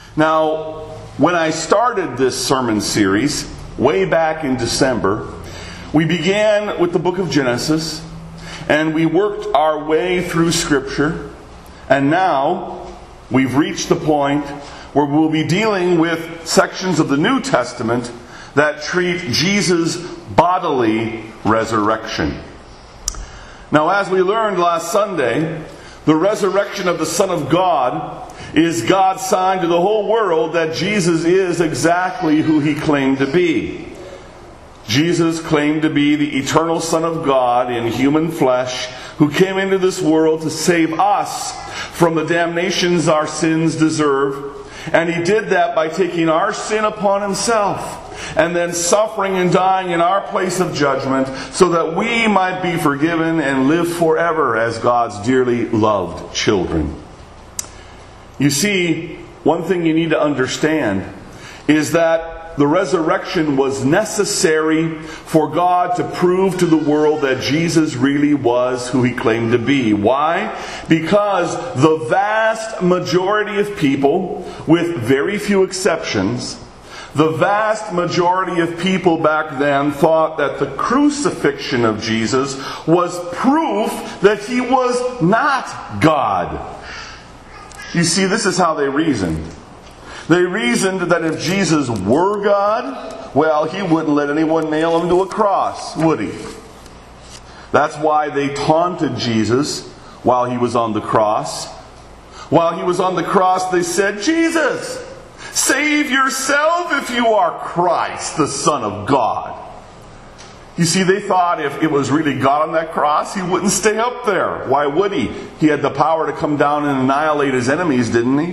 Now, when I started this sermon series, way back in December, we began with the book of Genesis, and we worked our way through Scripture, and now we've reached the point where we'll be dealing with sections of the New Testament that treat Jesus' bodily resurrection. Now, as we learned last Sunday, the resurrection of the Son of God is God's sign to the whole world that Jesus is exactly who He claimed to be. Jesus claimed to be the eternal Son of God in human flesh, who came into this world to save us from the damnations our sins deserve. And He did that by taking our sin upon Himself and then suffering and dying in our place of judgment so that we might be forgiven and live forever as God's dearly loved children. You see, one thing you need to understand is that the resurrection was necessary for God to prove to the world that Jesus really was who He claimed to be. Why? Because the vast majority of people, with very few exceptions, the vast majority of people back then thought that the crucifixion of Jesus was proof that He was not God. You see, this is how they reasoned. They reasoned that if Jesus were God, well, He wouldn't let anyone nail Him to a cross, would He? That's why they taunted Jesus while He was on the cross. While He was on the cross, they said, "Jesus, save yourself if you are Christ, the Son of God." You see, they thought if it was really God on that cross, He wouldn't stay up there. Why would He? He had the power to come down and annihilate His enemies, didn't He?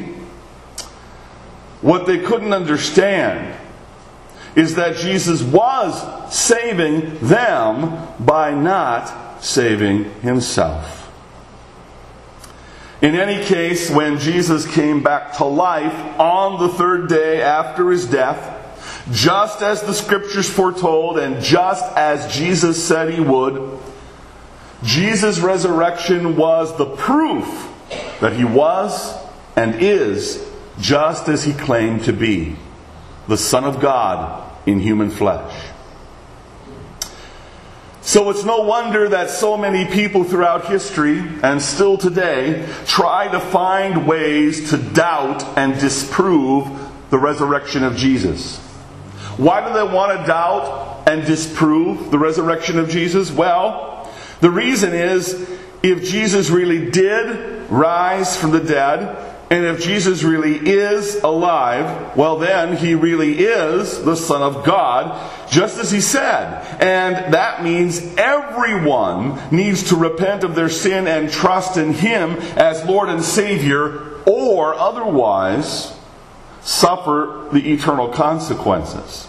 What they couldn't understand is that Jesus was saving them by not saving Himself. In any case, when Jesus came back to life on the third day after His death, just as the Scriptures foretold and just as Jesus said He would, Jesus' resurrection was the proof that He was and is just as He claimed to be, the Son of God in human flesh. So it's no wonder that so many people throughout history, and still today, try to find ways to doubt and disprove the resurrection of Jesus. Why do they want to doubt and disprove the resurrection of Jesus? Well, the reason is, if Jesus really did rise from the dead, and if Jesus really is alive, well then He really is the Son of God, just as He said. And that means everyone needs to repent of their sin and trust in Him as Lord and Savior, or otherwise suffer the eternal consequences.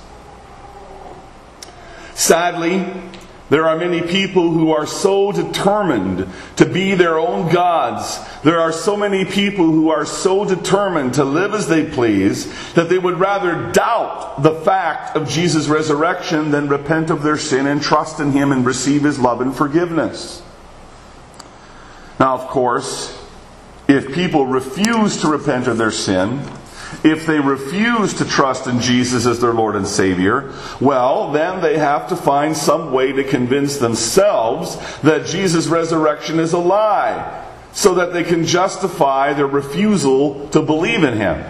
Sadly, there are many people who are so determined to be their own gods. There are so many people who are so determined to live as they please that they would rather doubt the fact of Jesus' resurrection than repent of their sin and trust in Him and receive His love and forgiveness. Now, of course, if people refuse to repent of their sin, if they refuse to trust in Jesus as their Lord and Savior, well, then they have to find some way to convince themselves that Jesus' resurrection is a lie, so that they can justify their refusal to believe in Him.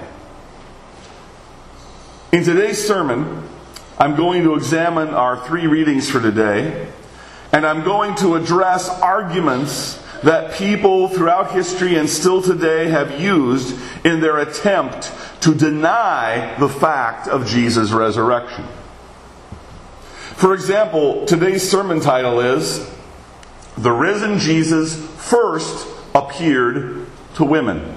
In today's sermon, I'm going to examine our three readings for today, and I'm going to address arguments that people throughout history and still today have used in their attempt to deny the fact of Jesus' resurrection. For example, today's sermon title is, "The Risen Jesus First Appeared to Women."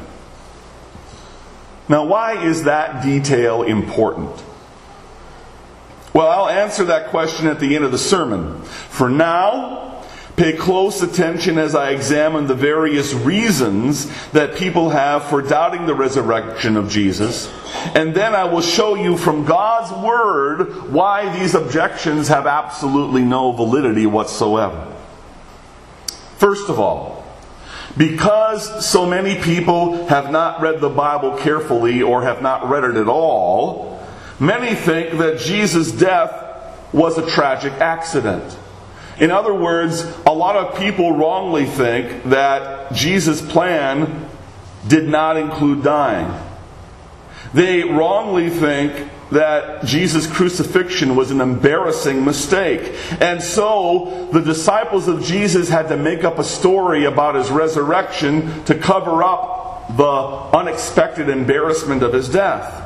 Now, why is that detail important? Well, I'll answer that question at the end of the sermon. For now, pay close attention as I examine the various reasons that people have for doubting the resurrection of Jesus. And then I will show you from God's Word why these objections have absolutely no validity whatsoever. First of all, Because so many people have not read the Bible carefully or have not read it at all, many think that Jesus' death was a tragic accident. In other words, a lot of people wrongly think that Jesus' plan did not include dying. They wrongly think that Jesus' crucifixion was an embarrassing mistake. And so the disciples of Jesus had to make up a story about his resurrection to cover up the unexpected embarrassment of his death.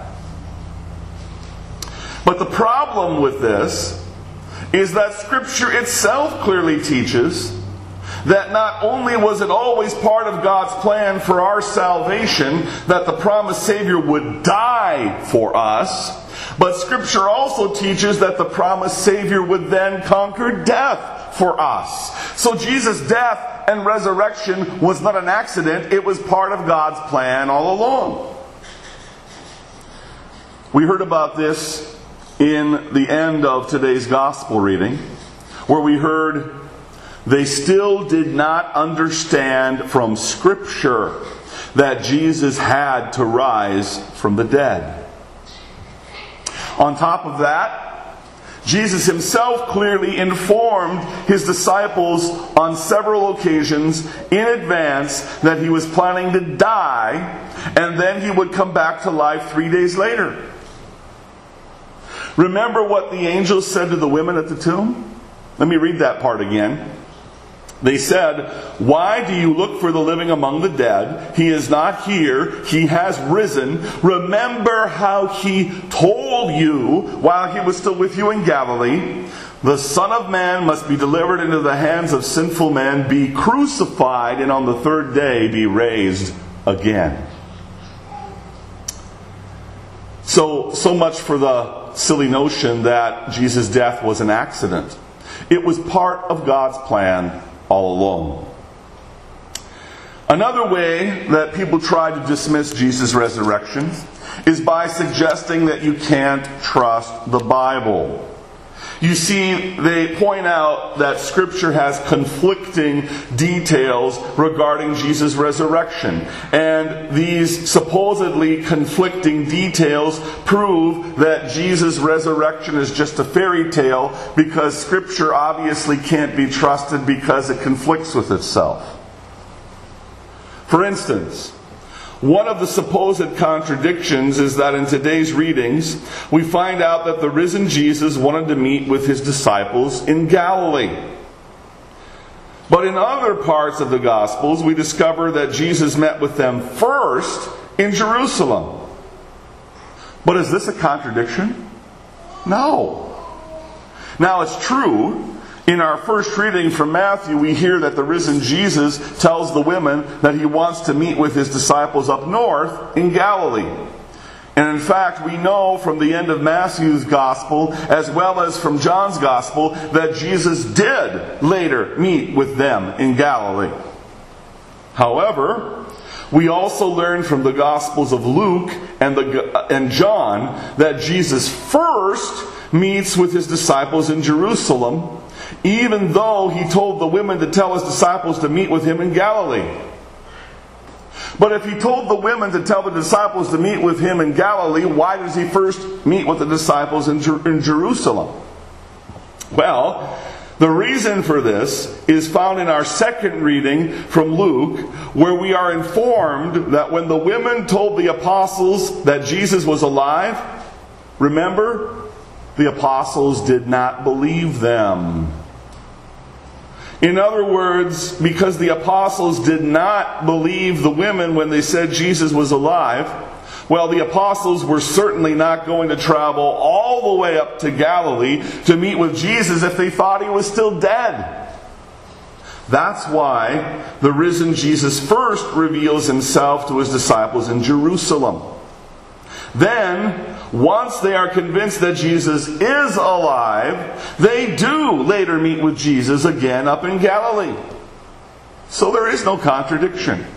But the problem with this is that Scripture itself clearly teaches that not only was it always part of God's plan for our salvation that the promised Savior would die for us, but Scripture also teaches that the promised Savior would then conquer death for us. So Jesus' death and resurrection was not an accident, it was part of God's plan all along. We heard about this in the end of today's gospel reading, where we heard they still did not understand from Scripture that Jesus had to rise from the dead. On top of that, Jesus himself clearly informed his disciples on several occasions in advance that he was planning to die and then he would come back to life 3 days later. Remember what the angels said to the women at the tomb? Let me read that part again. They said, "Why do you look for the living among the dead? He is not here. He has risen. Remember how he told you while he was still with you in Galilee. The Son of Man must be delivered into the hands of sinful men, be crucified, and on the third day be raised again." So much for the silly notion that Jesus' death was an accident. It was part of God's plan all along. Another way that people try to dismiss Jesus' resurrection is by suggesting that you can't trust the Bible. You see, they point out that Scripture has conflicting details regarding Jesus' resurrection. And these supposedly conflicting details prove that Jesus' resurrection is just a fairy tale because Scripture obviously can't be trusted because it conflicts with itself. For instance, one of the supposed contradictions is that in today's readings, we find out that the risen Jesus wanted to meet with his disciples in Galilee. But in other parts of the Gospels, we discover that Jesus met with them first in Jerusalem. But is this a contradiction? No. Now it's true. In our first reading from Matthew, we hear that the risen Jesus tells the women that he wants to meet with his disciples up north in Galilee. And in fact, we know from the end of Matthew's Gospel, as well as from John's Gospel, that Jesus did later meet with them in Galilee. However, we also learn from the Gospels of Luke and John that Jesus first meets with his disciples in Jerusalem, even though he told the women to tell his disciples to meet with him in Galilee. But if he told the women to tell the disciples to meet with him in Galilee, why does he first meet with the disciples in Jerusalem? Well, the reason for this is found in our second reading from Luke, where we are informed that when the women told the apostles that Jesus was alive, remember, the apostles did not believe them. In other words, because the apostles did not believe the women when they said Jesus was alive, well, the apostles were certainly not going to travel all the way up to Galilee to meet with Jesus if they thought he was still dead. That's why the risen Jesus first reveals himself to his disciples in Jerusalem. Then, once they are convinced that Jesus is alive, they do later meet with Jesus again up in Galilee. So there is no contradiction.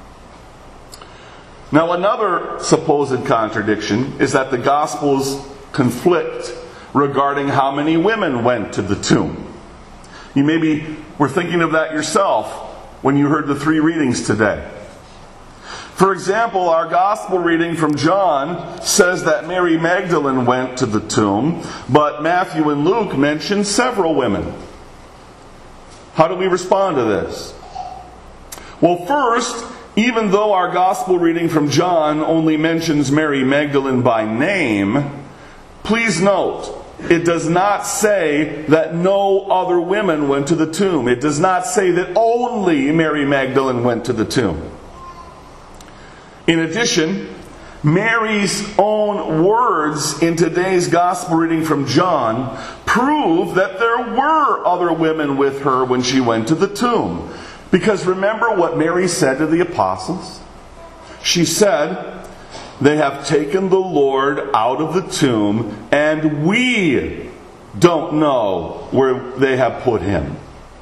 Now, another supposed contradiction is that the Gospels conflict regarding how many women went to the tomb. You maybe were thinking of that yourself when you heard the three readings today. For example, our gospel reading from John says that Mary Magdalene went to the tomb, but Matthew and Luke mention several women. How do we respond to this? Well, first, even though our gospel reading from John only mentions Mary Magdalene by name, please note, it does not say that no other women went to the tomb. It does not say that only Mary Magdalene went to the tomb. In addition, Mary's own words in today's gospel reading from John prove that there were other women with her when she went to the tomb. Because remember what Mary said to the apostles? She said, "They have taken the Lord out of the tomb, and we don't know where they have put him."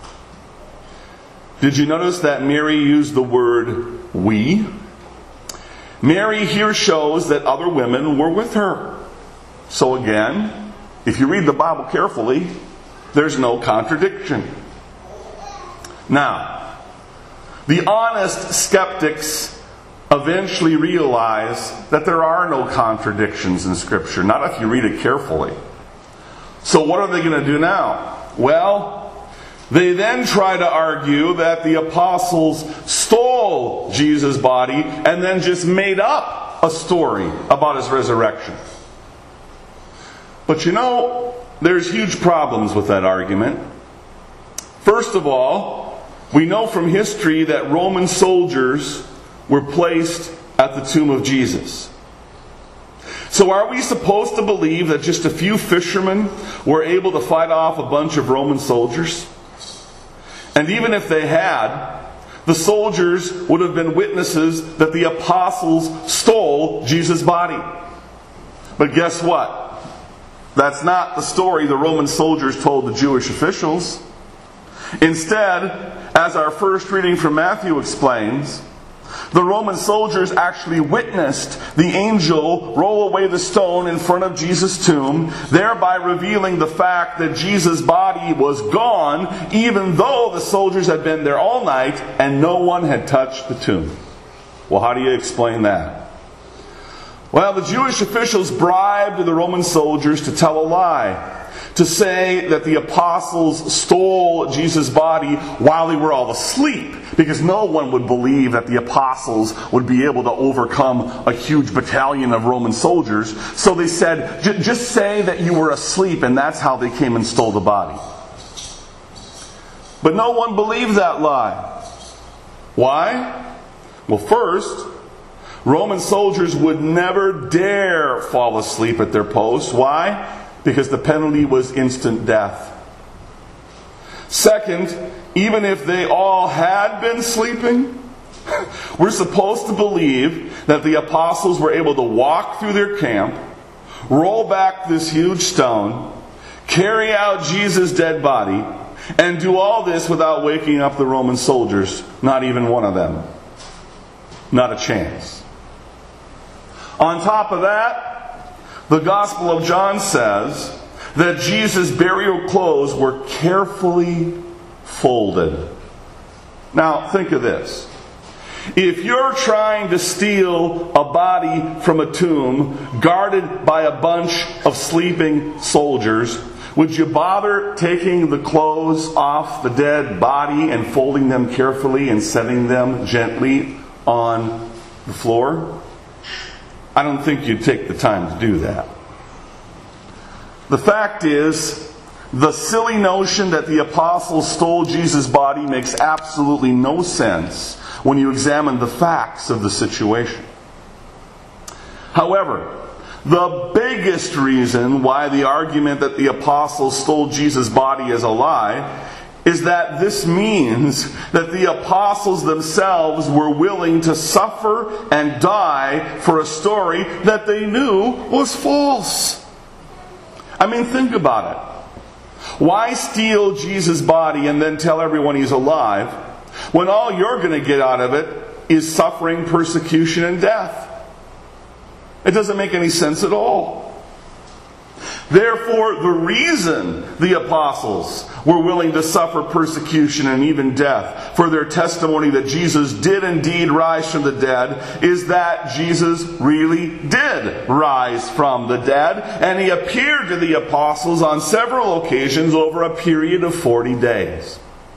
Did you notice that Mary used the word "we"? Mary here shows that other women were with her. So again, if you read the Bible carefully, there's no contradiction. Now, the honest skeptics eventually realize that there are no contradictions in Scripture, not if you read it carefully. So what are they going to do now? Well, they then try to argue that the apostles stole Jesus' body and then just made up a story about his resurrection. But you know, there's huge problems with that argument. First of all, we know from history that Roman soldiers were placed at the tomb of Jesus. So are we supposed to believe that just a few fishermen were able to fight off a bunch of Roman soldiers? And even if they had, the soldiers would have been witnesses that the apostles stole Jesus' body. But guess what? That's not the story the Roman soldiers told the Jewish officials. Instead, as our first reading from Matthew explains, the Roman soldiers actually witnessed the angel roll away the stone in front of Jesus' tomb, thereby revealing the fact that Jesus' body was gone, even though the soldiers had been there all night and no one had touched the tomb. Well, how do you explain that? Well, the Jewish officials bribed the Roman soldiers to tell a lie, to say that the apostles stole Jesus' body while they were all asleep, because no one would believe that the apostles would be able to overcome a huge battalion of Roman soldiers. So they said, just say that you were asleep, and that's how they came and stole the body. But no one believed that lie. Why? Well, first, Roman soldiers would never dare fall asleep at their posts. Why? Because the penalty was instant death. Second, even if they all had been sleeping, we're supposed to believe that the apostles were able to walk through their camp, roll back this huge stone, carry out Jesus' dead body, and do all this without waking up the Roman soldiers. Not even one of them. Not a chance. On top of that, the Gospel of John says that Jesus' burial clothes were carefully folded. Now, think of this. If you're trying to steal a body from a tomb guarded by a bunch of sleeping soldiers, would you bother taking the clothes off the dead body and folding them carefully and setting them gently on the floor? I don't think you'd take the time to do that. The fact is, the silly notion that the apostles stole Jesus' body makes absolutely no sense when you examine the facts of the situation. However, the biggest reason why the argument that the apostles stole Jesus' body is a lie is that this means that the apostles themselves were willing to suffer and die for a story that they knew was false. I mean, think about it. Why steal Jesus' body and then tell everyone he's alive when all you're going to get out of it is suffering, persecution, and death? It doesn't make any sense at all. Therefore, the reason the apostles were willing to suffer persecution and even death for their testimony that Jesus did indeed rise from the dead is that Jesus really did rise from the dead, and he appeared to the apostles on several occasions over a period of 40 days.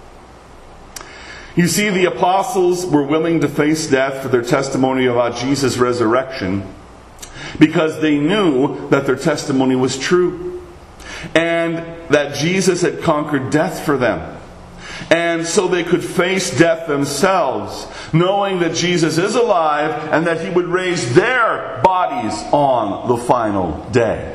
You see, the apostles were willing to face death for their testimony about Jesus' resurrection because they knew that their testimony was true and that Jesus had conquered death for them. And so they could face death themselves, knowing that Jesus is alive and that he would raise their bodies on the final day.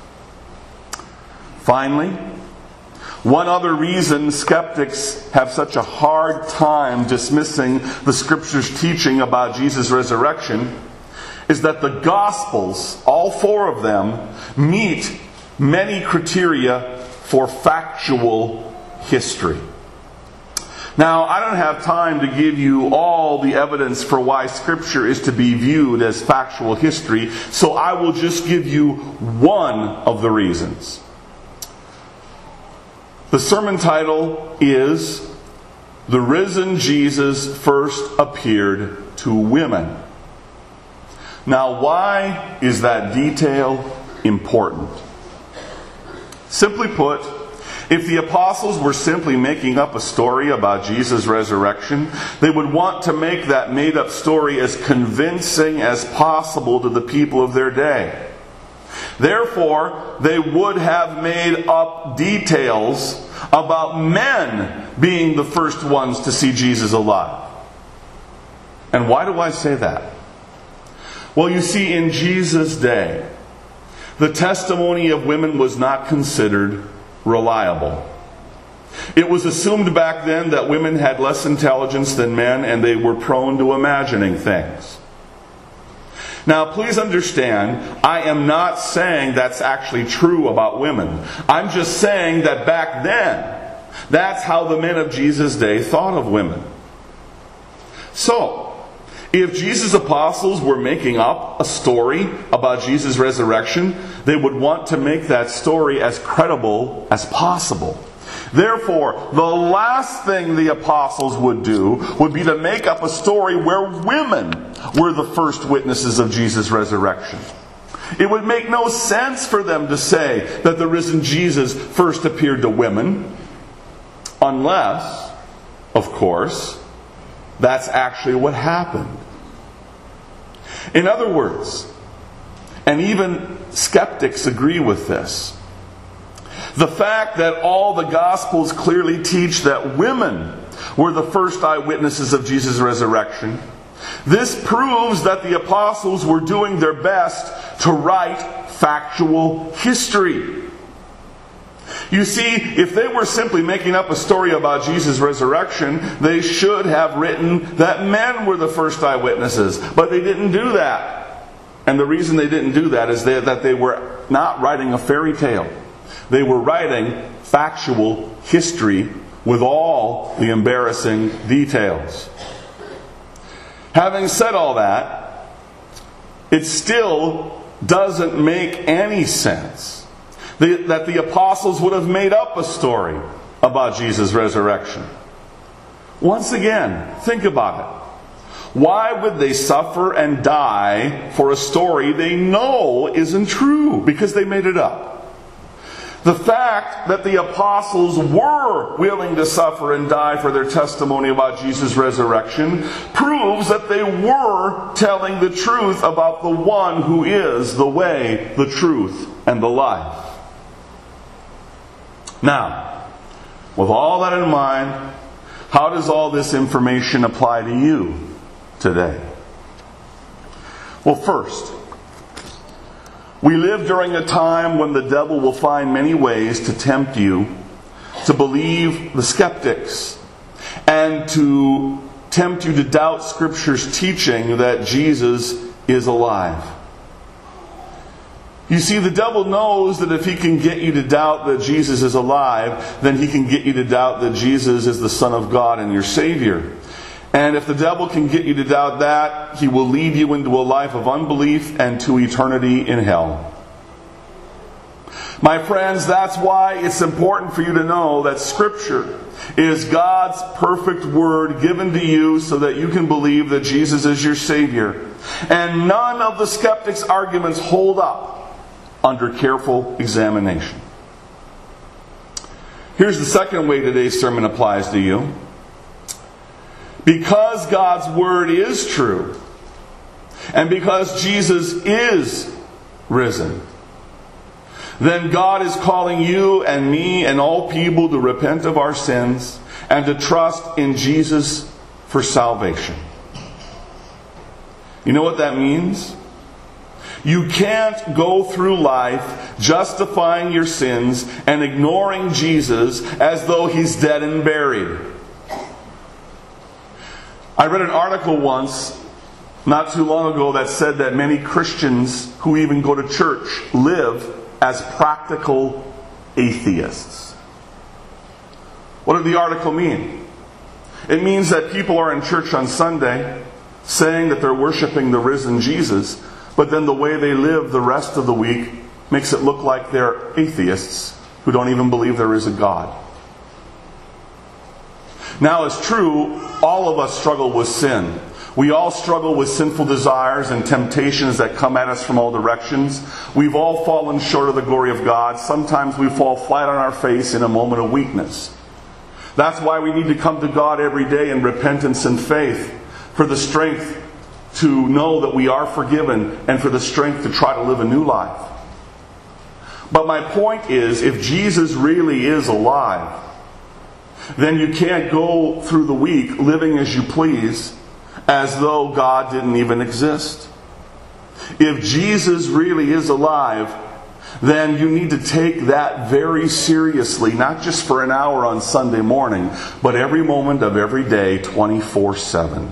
Finally, one other reason skeptics have such a hard time dismissing the Scripture's teaching about Jesus' resurrection is that the Gospels, all four of them, meet many criteria for factual history. Now, I don't have time to give you all the evidence for why Scripture is to be viewed as factual history, so I will just give you one of the reasons. The sermon title is "The Risen Jesus First Appeared to Women." Now, why is that detail important? Simply put, if the apostles were simply making up a story about Jesus' resurrection, they would want to make that made-up story as convincing as possible to the people of their day. Therefore, they would have made up details about men being the first ones to see Jesus alive. And why do I say that? Well, you see, in Jesus' day, the testimony of women was not considered reliable. It was assumed back then that women had less intelligence than men and they were prone to imagining things. Now, please understand, I am not saying that's actually true about women. I'm just saying that back then, that's how the men of Jesus' day thought of women. So, if Jesus' apostles were making up a story about Jesus' resurrection, they would want to make that story as credible as possible. Therefore, the last thing the apostles would do would be to make up a story where women were the first witnesses of Jesus' resurrection. It would make no sense for them to say that the risen Jesus first appeared to women, unless, of course, that's actually what happened. In other words, and even skeptics agree with this, the fact that all the Gospels clearly teach that women were the first eyewitnesses of Jesus' resurrection, this proves that the apostles were doing their best to write factual history. You see, if they were simply making up a story about Jesus' resurrection, they should have written that men were the first eyewitnesses. But they didn't do that. And the reason they didn't do that is that they were not writing a fairy tale. They were writing factual history with all the embarrassing details. Having said all that, it still doesn't make any sense that the apostles would have made up a story about Jesus' resurrection. Once again, think about it. Why would they suffer and die for a story they know isn't true? Because they made it up. The fact that the apostles were willing to suffer and die for their testimony about Jesus' resurrection proves that they were telling the truth about the one who is the way, the truth, and the life. Now, with all that in mind, how does all this information apply to you today? Well, first, we live during a time when the devil will find many ways to tempt you to believe the skeptics and to tempt you to doubt Scripture's teaching that Jesus is alive. You see, the devil knows that if he can get you to doubt that Jesus is alive, then he can get you to doubt that Jesus is the Son of God and your Savior. And if the devil can get you to doubt that, he will lead you into a life of unbelief and to eternity in hell. My friends, that's why it's important for you to know that Scripture is God's perfect Word given to you so that you can believe that Jesus is your Savior. And none of the skeptic's arguments hold up under careful examination. Here's the second way today's sermon applies to you. Because God's Word is true, and because Jesus is risen, then God is calling you and me and all people to repent of our sins and to trust in Jesus for salvation. You know what that means? You can't go through life justifying your sins and ignoring Jesus as though He's dead and buried. I read an article once, not too long ago, that said that many Christians who even go to church live as practical atheists. What did the article mean? It means that people are in church on Sunday saying that they're worshiping the risen Jesus, but then the way they live the rest of the week makes it look like they're atheists who don't even believe there is a God. Now, it's true, all of us struggle with sin. We all struggle with sinful desires and temptations that come at us from all directions. We've all fallen short of the glory of God. Sometimes we fall flat on our face in a moment of weakness. That's why we need to come to God every day in repentance and faith, for the strength to know that we are forgiven and for the strength to try to live a new life. But my point is, if Jesus really is alive, then you can't go through the week living as you please, as though God didn't even exist. If Jesus really is alive, then you need to take that very seriously, not just for an hour on Sunday morning, but every moment of every day, 24/7.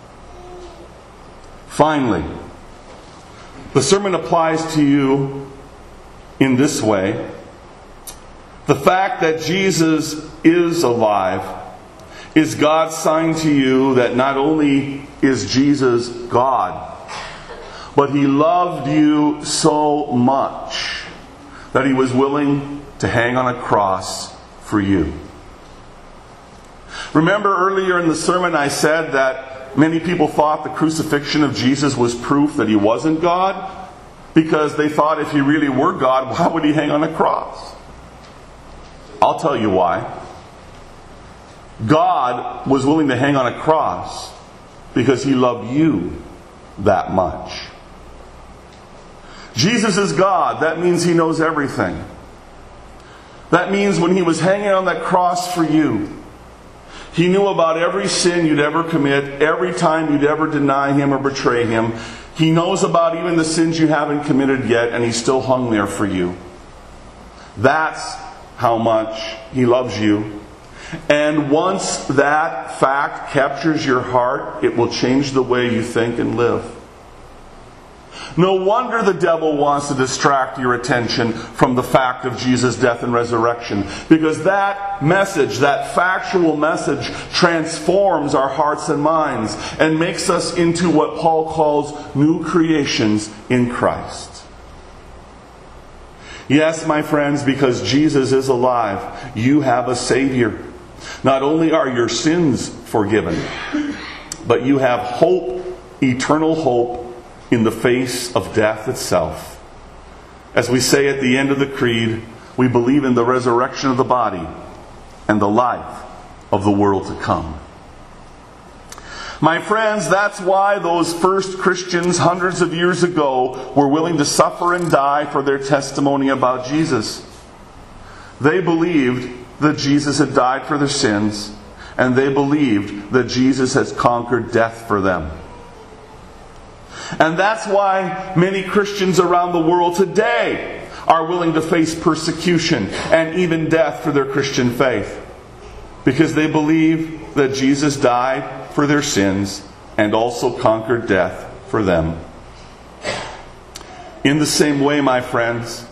Finally, the sermon applies to you in this way. The fact that Jesus is alive is God's sign to you that not only is Jesus God, but He loved you so much that He was willing to hang on a cross for you. Remember earlier in the sermon I said that many people thought the crucifixion of Jesus was proof that He wasn't God, because they thought if He really were God, why would He hang on a cross? I'll tell you why. God was willing to hang on a cross because He loved you that much. Jesus is God. That means He knows everything. That means when He was hanging on that cross for you, He knew about every sin you'd ever commit, every time you'd ever deny Him or betray Him. He knows about even the sins you haven't committed yet, and He still hung there for you. That's how much He loves you. And once that fact captures your heart, it will change the way you think and live. No wonder the devil wants to distract your attention from the fact of Jesus' death and resurrection. Because that message, that factual message, transforms our hearts and minds and makes us into what Paul calls new creations in Christ. Yes, my friends, because Jesus is alive, you have a Savior. Not only are your sins forgiven, but you have hope, eternal hope, in the face of death itself. As we say at the end of the Creed, we believe in the resurrection of the body and the life of the world to come. My friends, that's why those first Christians hundreds of years ago were willing to suffer and die for their testimony about Jesus. They believed that Jesus had died for their sins, and they believed that Jesus has conquered death for them. And that's why many Christians around the world today are willing to face persecution and even death for their Christian faith. Because they believe that Jesus died for their sins and also conquered death for them. In the same way, my friends,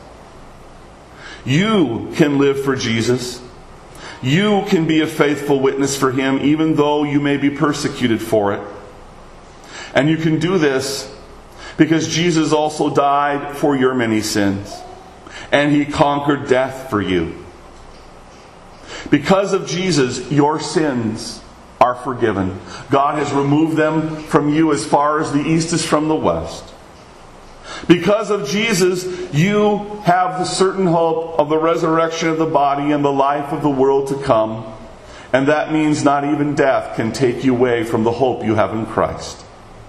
you can live for Jesus. You can be a faithful witness for Him even though you may be persecuted for it. And you can do this because Jesus also died for your many sins. and He conquered death for you. Because of Jesus, your sins are forgiven. God has removed them from you as far as the east is from the west. Because of Jesus, you have the certain hope of the resurrection of the body and the life of the world to come. And that means not even death can take you away from the hope you have in Christ.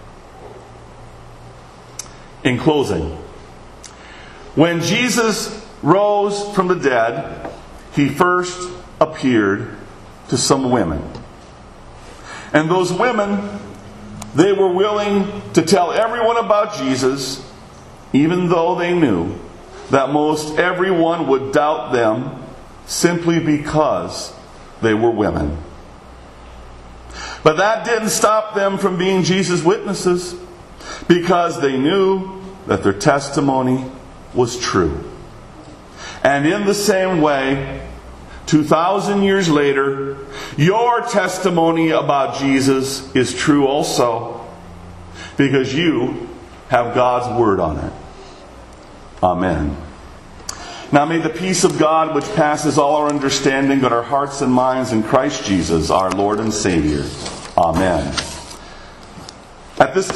In closing, when Jesus rose from the dead, He first appeared to some women. And those women, they were willing to tell everyone about Jesus, even though they knew that most everyone would doubt them simply because they were women. But that didn't stop them from being Jesus' witnesses, because they knew that their testimony was true. And in the same way, 2,000 years later, your testimony about Jesus is true also, because you have God's Word on it. Amen. Now may the peace of God, which passes all our understanding, guard our hearts and minds in Christ Jesus, our Lord and Savior. Amen. At this